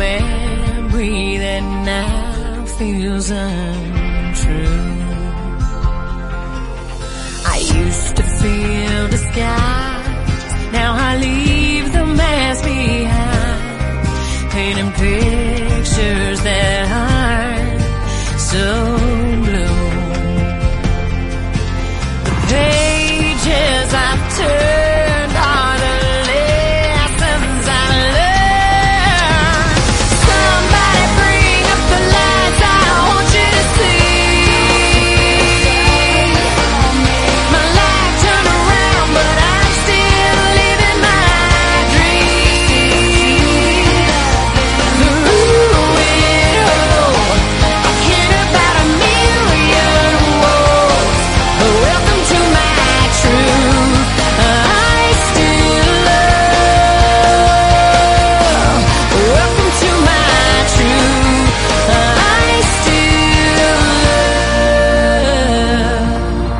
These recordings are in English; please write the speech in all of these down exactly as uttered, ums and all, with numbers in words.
memory that now feels untrue. I used to feel the skies, now I leave the mask behind, painting pictures that aren't so blue. The pages I've turned are the lessons I've learned. Somebody bring up the lights, I want you to see. My life turned around, but I'm still living my dream. Through it all, I cared about a million walls. Welcome to my truth. I still love. Welcome to my truth. I still love.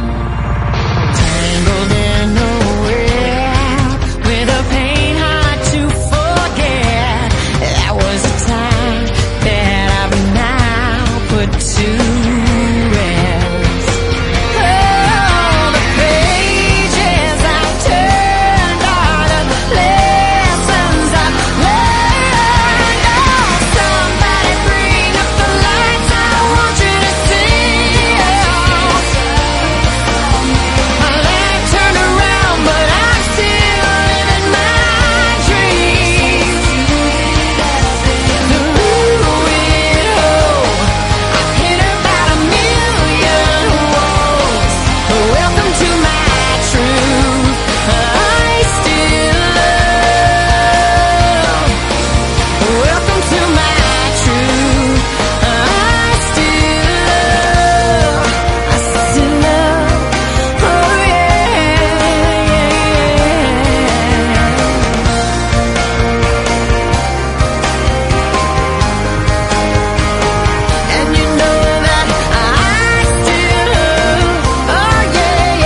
Tangled in a web with a pain hard to forget. That was a time that I've now put to rest. Oh, the pages I've turned are the lessons I've learned. Oh, somebody bring up the lights, I want you to see. My life turned around, but I'm still living my dream. Through it all, I hit about a million walls. Welcome to my truth. I still love. Welcome to my truth. I still love. I still love. Oh yeah, and you know that I still love. Oh yeah,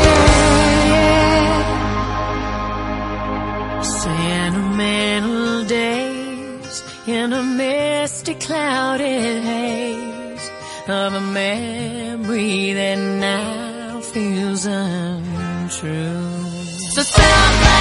yeah. Sentimental days in a misty clouded haze of a memory that now feels untrue. So somebody